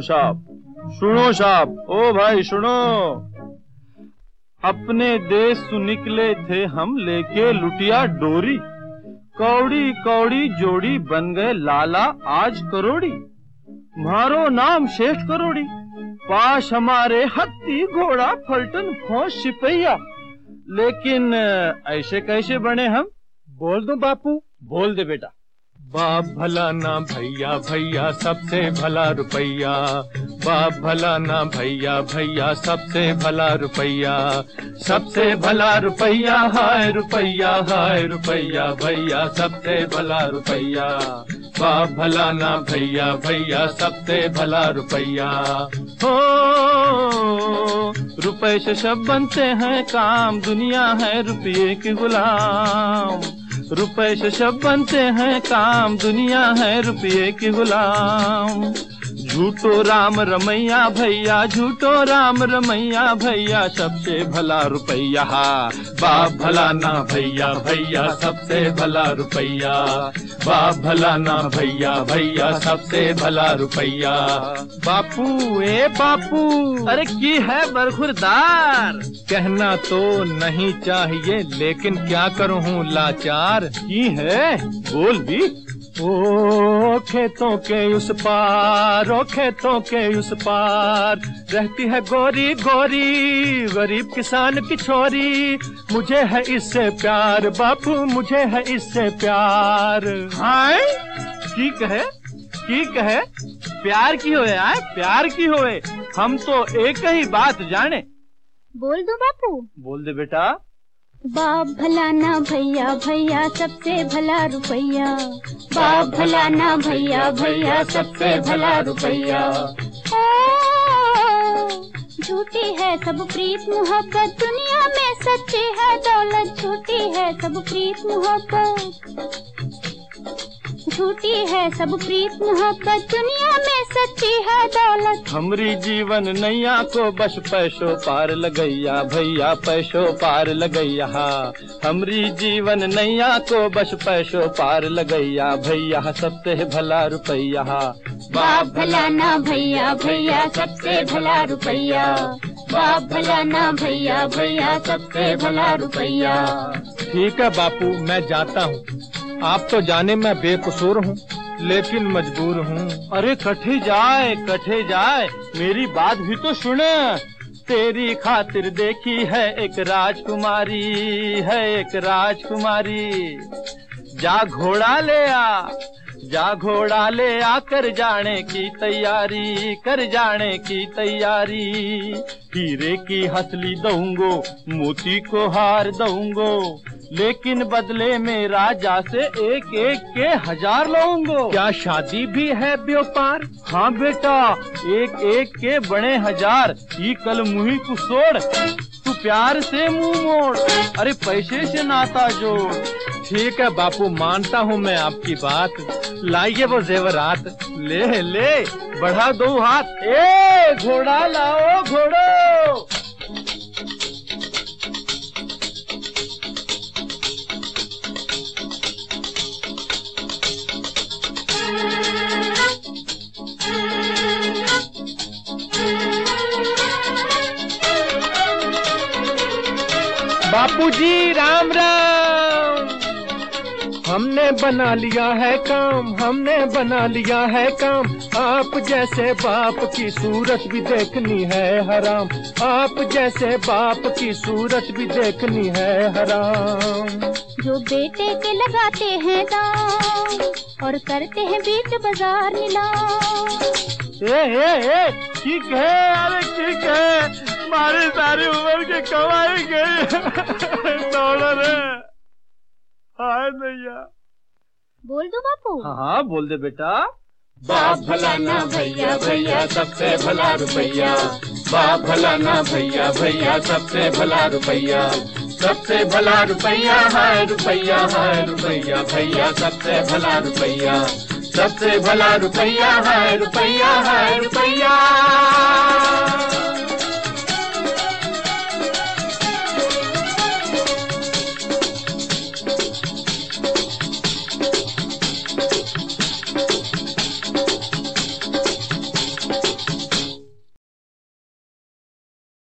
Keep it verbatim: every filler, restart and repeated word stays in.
साहब, सुनो साहब, ओ भाई सुनो। अपने देश सु निकले थे हम लेके लुटिया डोरी, कौड़ी कौड़ी जोड़ी बन गए लाला आज करोड़ी। मारो नाम श्रेष्ठ करोड़ी, पास हमारे हत्ती घोड़ा फलटन फौज सिपहिया। लेकिन ऐसे कैसे बने हम? बोल दो बापू। बोल दे बेटा। बाप भला ना भैया भैया सबसे भला रुपैया, बाप भला ना भैया भैया सबसे भला रुपैया, सबसे भला रुपैया हाय रुपैया हाय रुपैया भैया सबसे भला रुपैया, बाप भला ना भैया भैया सबसे भला रुपैया। हो रुपए से सब बनते हैं काम, दुनिया है रुपये की गुलाम। रुपए से सब बनते हैं काम, दुनिया है रुपये की गुलाम। झूठो राम रमैया भैया, झूठो राम रमैया भैया सबसे भला रुपैया, बाप भला ना भैया भैया सबसे भला रुपैया, बाप भला ना भैया भैया सबसे भला रुपैया। बापू ए बापू, अरे की है बरखुरदार? कहना तो नहीं चाहिए लेकिन क्या करूँ हूँ लाचार। की है बोल भी। ओ खेतों के उस पार, ओ खेतों के उस पार रहती है गोरी गोरी गरीब किसान की छोरी। मुझे है इससे प्यार बापू, मुझे है इससे प्यार। हाय ठीक है ठीक है, प्यार की होए आए प्यार की होए, हम तो एक ही बात जाने। बोल दो बापू। बोल दे बेटा। बाप भला ना भैया भैया सबसे भला रुपैया, बाप भला ना भैया भैया सबसे भला रुपैया। झूठी है सब प्रीत मोहब्बत, दुनिया में सच्ची है दौलत। झूठी है सब प्रीत मोहब्बत, झूठी है सब प्रीत मोहब्बत, दुनिया में सच्ची है दौलत। हमरी जीवन नैया को बस पैसों पार लगैया भैया, पैसों पार लगैया। हमरी जीवन नैया को बस पैसों पार लगैया भैया सबसे भला रुपैया, बाप भला ना भैया भैया सबसे भला रुपैया, बाप भला ना भैया भैया सबसे भला रुपैया। ठीक है बापू, मैं जाता हूँ। आप तो जाने मैं बेकसूर हूँ लेकिन मजबूर हूँ। अरे कठे जाए कठे जाए, मेरी बात भी तो सुन। तेरी खातिर देखी है एक राजकुमारी, है एक राजकुमारी। जा घोड़ा ले आ, जा घोड़ा ले आ, कर जाने की तैयारी, कर जाने की तैयारी। हीरे की हसली दूंगो, मोती को हार दूंगो, लेकिन बदले में राजा से एक एक के हजार लूंगो। क्या शादी भी है व्यापार? हाँ बेटा, एक एक के बड़े हजार। ये कल मुही को छोड़, तू प्यार से मुंह मोड़, अरे पैसे से नाता जोड़। ठीक है बापू, मानता हूँ मैं आपकी बात। लाइए वो जेवरात। ले ले बढ़ा दो हाथ। ए घोड़ा लाओ घोड़ो। बापूजी राम राम। हमने बना लिया है काम, हमने बना लिया है काम। आप जैसे बाप की सूरत भी देखनी है हराम, आप जैसे बाप की सूरत भी देखनी है हराम। जो बेटे के लगाते हैं दाम और करते हैं बीच बाजार नीलाम। ए ए ए ठीक है, अरे ठीक है, हमारी सारी उम्र की कमाई गई डॉलर है। हाय भैया। बोल दो बापू। हाँ हाँ बोल दे बेटा। बाप भला ना भैया भैया सबसे भला रुपैया, बाप भला ना भैया भैया सबसे भला रुपैया, सबसे भला रुपैया हाय रुपैया हाय रुपैया भैया सबसे भला रुपैया, सबसे भला रुपैया हाय रुपैया हाय रुपैया।